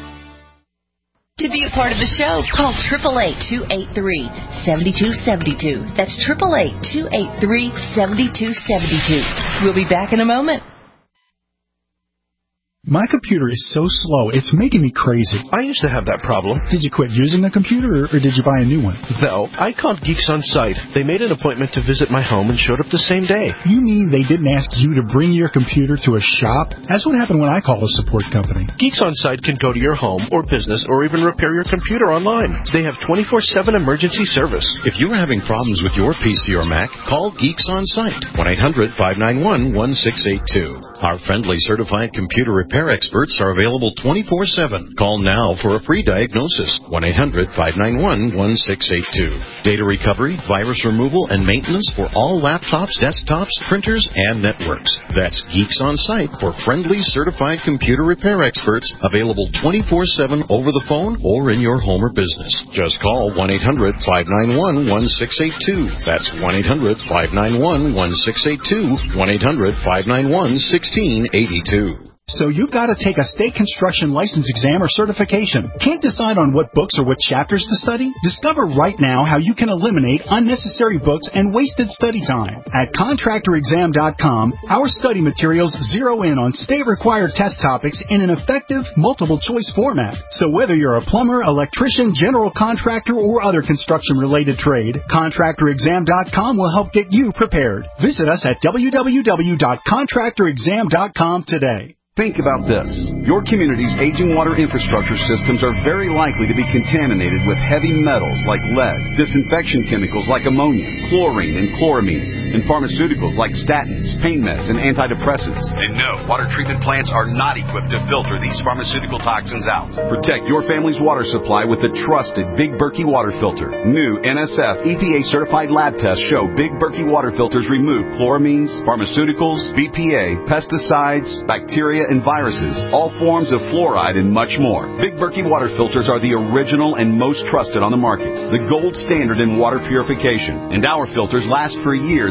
To be a part of the show, call eight eight eight, two eight three, seven two seven two. That's eight eight eight, two eight three, seven two seven two. We'll be back in a moment.
My computer is so slow, it's making me crazy.
I used to have that problem.
Did you quit using the computer, or did you buy a new one?
No, I called Geeks On Site. They made an appointment to visit my home and showed up the same day.
You mean they didn't ask you to bring your computer to a shop? That's what happened when I called a support company.
Geeks On Site can go to your home or business or even repair your computer online. They have twenty-four seven emergency service.
If you're having problems with your P C or Mac, call Geeks On Site, one eight hundred, five nine one, one six eight two. Our friendly certified computer repair experts are available twenty-four seven. Call now for a free diagnosis, one eight hundred, five nine one, one six eight two. Data recovery, virus removal, and maintenance for all laptops, desktops, printers, and networks. That's Geeks On Site for friendly certified computer repair experts, available twenty-four seven over the phone or in your home or business. Just call one eight hundred, five nine one, one six eight two. That's one eight hundred, five nine one, one six eight two, one eight hundred, five nine one, one six eight two.
So you've got to take a state construction license exam or certification. Can't decide on what books or what chapters to study? Discover right now how you can eliminate unnecessary books and wasted study time. At contractor exam dot com, our study materials zero in on state-required test topics in an effective, multiple-choice format. So whether you're a plumber, electrician, general contractor, or other construction-related trade, contractor exam dot com will help get you prepared. Visit us at w w w dot contractor exam dot com today.
Think about this. Your community's aging water infrastructure systems are very likely to be contaminated with heavy metals like lead, disinfection chemicals like ammonia, chlorine and chloramines, and pharmaceuticals like statins, pain meds, and antidepressants. And no, water treatment plants are not equipped to filter these pharmaceutical toxins out. Protect your family's water supply with the trusted Big Berkey water filter. New N S F E P A-certified lab tests show Big Berkey water filters remove chloramines, pharmaceuticals, B P A, pesticides, bacteria, and viruses, all forms of fluoride, and much more. Big Berkey water filters are the original and most trusted on the market, the gold standard in water purification. And our filters last for years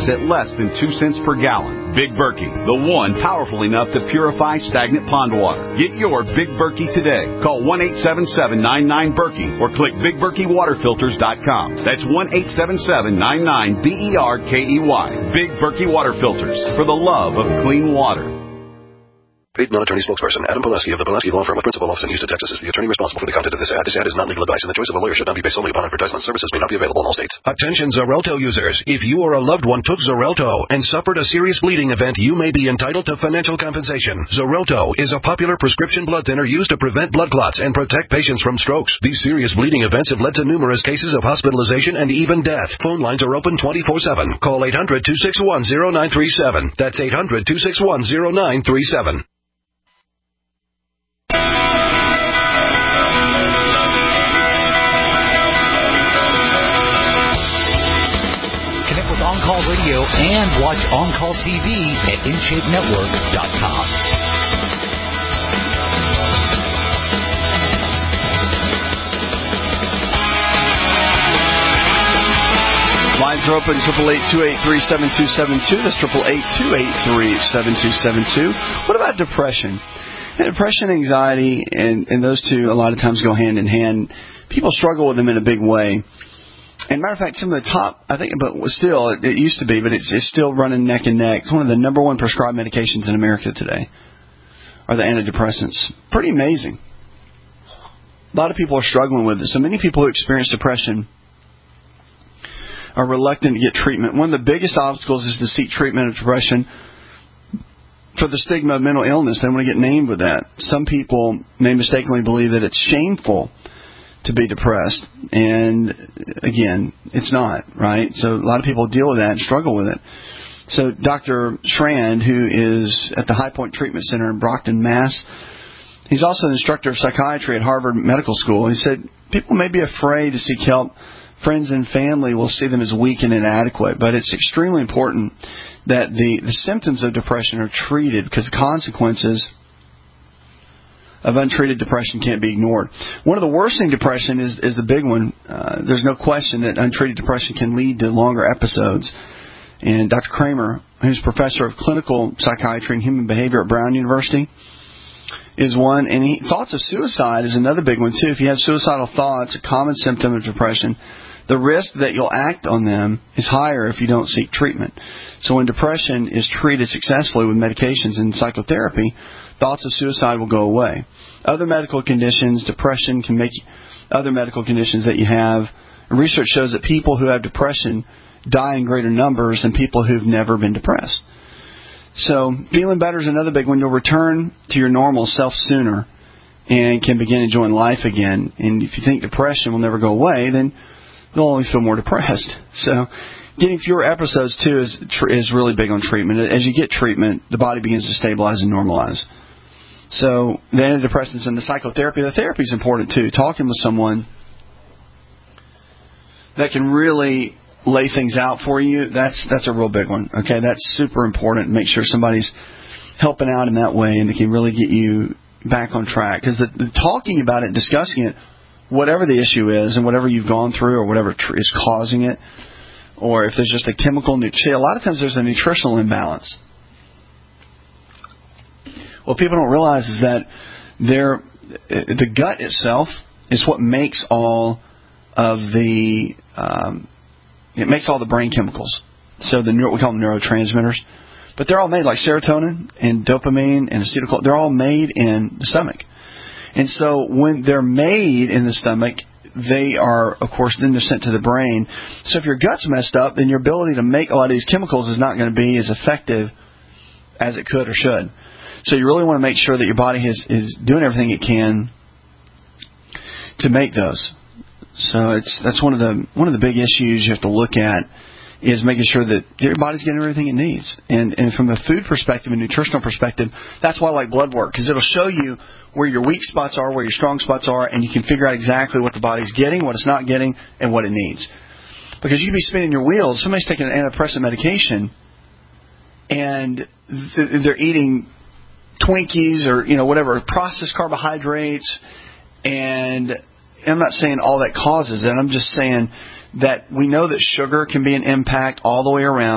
at less than two cents per gallon. Big Berkey, the one powerful enough to purify stagnant pond water. Get your Big Berkey today. Call one eight seven seven, nine nine, Berkey or click big berkey water filters dot com. That's one eight seven seven, nine nine, B E R K E Y. Big Berkey Water Filters, for the love of clean water.
Paid non-attorney spokesperson Adam Poleski of the Poleski Law Firm of Principal Office in Houston, Texas is the attorney responsible for the content of this ad. This ad is not legal advice, and the choice of a lawyer should not be based solely upon advertisement. Services may not be available in all states.
Attention Xarelto users. If you or a loved one took Xarelto and suffered a serious bleeding event, you may be entitled to financial compensation. Xarelto is a popular prescription blood thinner used to prevent blood clots and protect patients from strokes. These serious bleeding events have led to numerous cases of hospitalization and even death. Phone lines are open twenty-four seven. Call eight hundred, two six one, zero nine three seven. That's eight hundred, two six one, zero nine three seven.
On-Call Radio and watch On-Call T V at in shape network dot com.
Lines are open, triple eight, two eight three, seven two seven two. That's triple eight, two eight three, seven two seven two. What about depression? And depression, anxiety, and, and those two a lot of times go hand in hand. People struggle with them in a big way. And matter of fact, some of the top, I think, but still, it, it used to be, but it's, it's still running neck and neck. It's one of the number one prescribed medications in America today are the antidepressants. Pretty amazing. A lot of people are struggling with it. So many people who experience depression are reluctant to get treatment. One of the biggest obstacles is to seek treatment of depression for the stigma of mental illness. They want to get named with that. Some people may mistakenly believe that it's shameful to be depressed, and again, it's not, right? So a lot of people deal with that and struggle with it. So Doctor Strand, who is at the High Point Treatment Center in Brockton, Mass., he's also an instructor of psychiatry at Harvard Medical School. He said people may be afraid to seek help. Friends and family will see them as weak and inadequate, but it's extremely important that the, the symptoms of depression are treated, because the consequences of untreated depression can't be ignored. One of the worsening depression is, is the big one. Uh, there's no question that untreated depression can lead to longer episodes. And Doctor Kramer, who's professor of clinical psychiatry and human behavior at Brown University, is one. And he, thoughts of suicide is another big one, too. If you have suicidal thoughts, a common symptom of depression, the risk that you'll act on them is higher if you don't seek treatment. So when depression is treated successfully with medications and psychotherapy, thoughts of suicide will go away. Other medical conditions, depression can make other medical conditions that you have. Research shows that people who have depression die in greater numbers than people who've never been depressed. So feeling better is another big one. You'll return to your normal self sooner and can begin enjoying life again. And if you think depression will never go away, then you'll only feel more depressed. So getting fewer episodes, too, is is really big on treatment. As you get treatment, the body begins to stabilize and normalize. So the antidepressants and the psychotherapy, the therapy is important, too. Talking with someone that can really lay things out for you, that's that's a real big one. Okay, that's super important. Make sure somebody's helping out in that way and they can really get you back on track. Because the, the talking about it, discussing it, whatever the issue is and whatever you've gone through or whatever tr- is causing it, or if there's just a chemical, see, a lot of times there's a nutritional imbalance. What people don't realize is that their the gut itself is what makes all of the um, it makes all the brain chemicals. So the we call them neurotransmitters, but they're all made like serotonin and dopamine and acetylcholine. They're all made in the stomach, and so when they're made in the stomach, they are, of course, then they're sent to the brain. So if your gut's messed up, then your ability to make a lot of these chemicals is not going to be as effective as it could or should. So you really want to make sure that your body is, is doing everything it can to make those. So it's that's one of the one of the big issues you have to look at is making sure that your body's getting everything it needs. And and from a food perspective, a nutritional perspective, that's why I like blood work, because it'll show you where your weak spots are, where your strong spots are, and you can figure out exactly what the body's getting, what it's not getting, and what it needs. Because you can be spinning your wheels. Somebody's taking an antidepressant medication, and they're eating Twinkies or, you know, whatever, processed carbohydrates, and I'm not saying all that causes it. I'm just saying that we know that sugar can be an impact all the way around.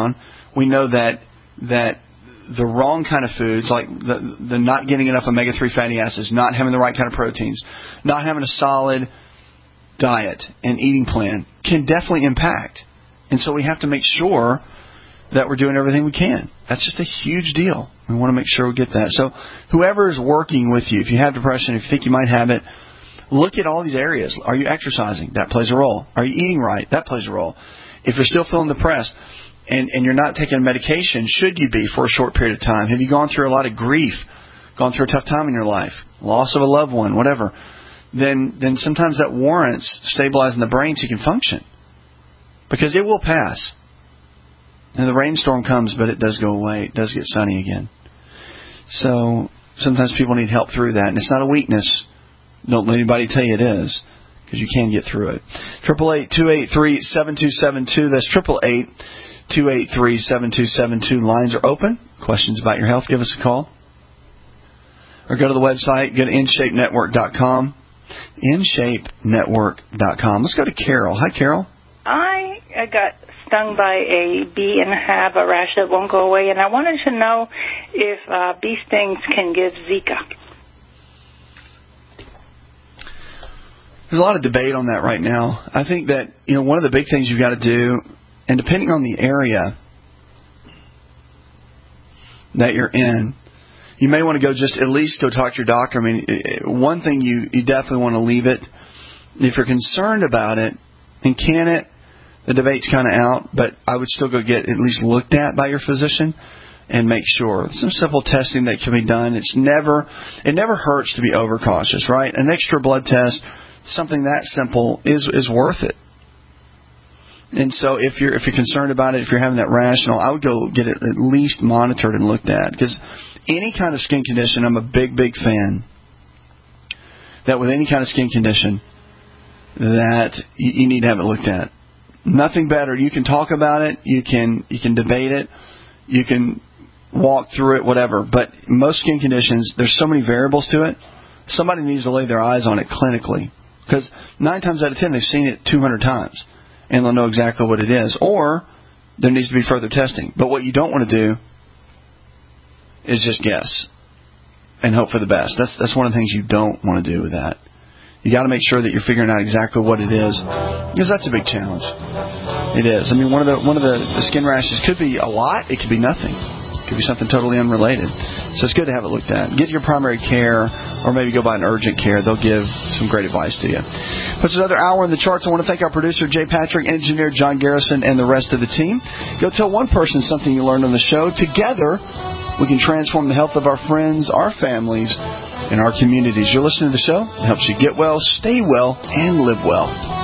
We know that that the wrong kind of foods, like the, the not getting enough omega three fatty acids, not having the right kind of proteins, not having a solid diet and eating plan, can definitely impact. And so we have to make sure that we're doing everything we can. That's just a huge deal. We want to make sure we get that. So whoever is working with you, if you have depression, if you think you might have it, look at all these areas. Are you exercising? That plays a role. Are you eating right? That plays a role. If you're still feeling depressed and, and you're not taking medication, should you be for a short period of time? Have you gone through a lot of grief, gone through a tough time in your life, loss of a loved one, whatever? Then, then sometimes that warrants stabilizing the brain so you can function. Because it will pass. And the rainstorm comes, but it does go away. It does get sunny again. So sometimes people need help through that. And it's not a weakness. Don't let anybody tell you it is, because you can get through it. Triple eight two eight three seven two seven two. That's triple eight two eight three seven two seven two. Lines are open. Questions about your health, give us a call. Or go to the website. Go to in shape network dot com. in shape network dot com. Let's go to Carol. Hi, Carol.
I, I got stung by a bee and have a rash that won't go away, and I wanted to know if uh, bee stings can give Zika.
There's a lot of debate on that right now. I think that, you know, one of the big things you've got to do, and depending on the area that you're in, you may want to go just at least go talk to your doctor. I mean, one thing you, you definitely want to leave it. If you're concerned about it, and can it, the debate's kind of out, but I would still go get at least looked at by your physician and make sure. Some simple testing that can be done. It's never, it never hurts to be overcautious, right? An extra blood test, something that simple, is is worth it. And so if you're if you're concerned about it, if you're having that rash, I would go get it at least monitored and looked at. Because any kind of skin condition, I'm a big, big fan that with any kind of skin condition, that you, you need to have it looked at. Nothing better. You can talk about it. You can you can debate it. You can walk through it, whatever. But most skin conditions, there's so many variables to it. Somebody needs to lay their eyes on it clinically. Because nine times out of ten, they've seen it two hundred times. And they'll know exactly what it is. Or there needs to be further testing. But what you don't want to do is just guess and hope for the best. That's that's one of the things you don't want to do with that. You got to make sure that you're figuring out exactly what it is, because that's a big challenge. It is. I mean, one of the one of the, the skin rashes could be a lot. It could be nothing. It could be something totally unrelated. So it's good to have it looked at. Get your primary care, or maybe go by an urgent care. They'll give some great advice to you. Puts another hour in the charts. I want to thank our producer, Jay Patrick, engineer John Garrison, and the rest of the team. Go tell one person something you learned on the show. Together, we can transform the health of our friends, our families, and our communities. You're listening to the show. It helps you get well, stay well, and live well.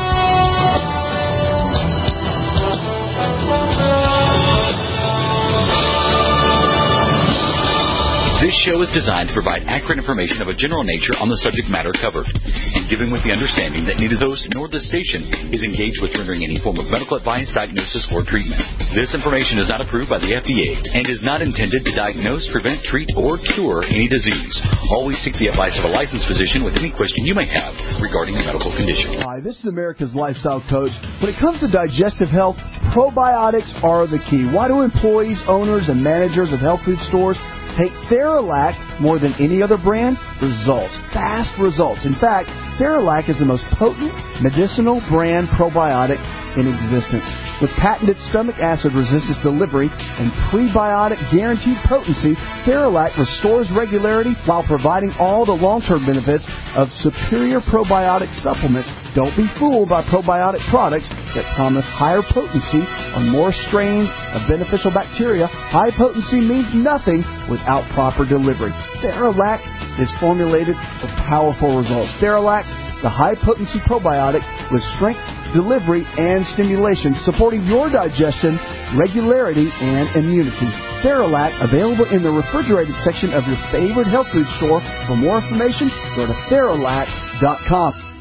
This show is designed to provide accurate information of a general nature on the subject matter covered, and given with the understanding that neither the host nor the station is engaged with rendering any form of medical advice, diagnosis, or treatment. This information is not approved by the F D A and is not intended to diagnose, prevent, treat, or cure any disease. Always seek the advice of a licensed physician with any question you may have regarding a medical condition.
Hi, this is America's Lifestyle Coach. When it comes to digestive health, probiotics are the key. Why do employees, owners, and managers of health food stores take Theralac more than any other brand? Results. Fast results. In fact, Theralac is the most potent medicinal brand probiotic in existence. With patented stomach acid resistance delivery and prebiotic guaranteed potency, Theralac restores regularity while providing all the long-term benefits of superior probiotic supplements. Don't be fooled by probiotic products that promise higher potency on more strains of beneficial bacteria. High potency means nothing without proper delivery. Theralac is formulated for powerful results. Theralac, the high-potency probiotic with strength, delivery, and stimulation, supporting your digestion, regularity, and immunity. Theralac, available in the refrigerated section of your favorite health food store. For more information, go to Theralac dot com.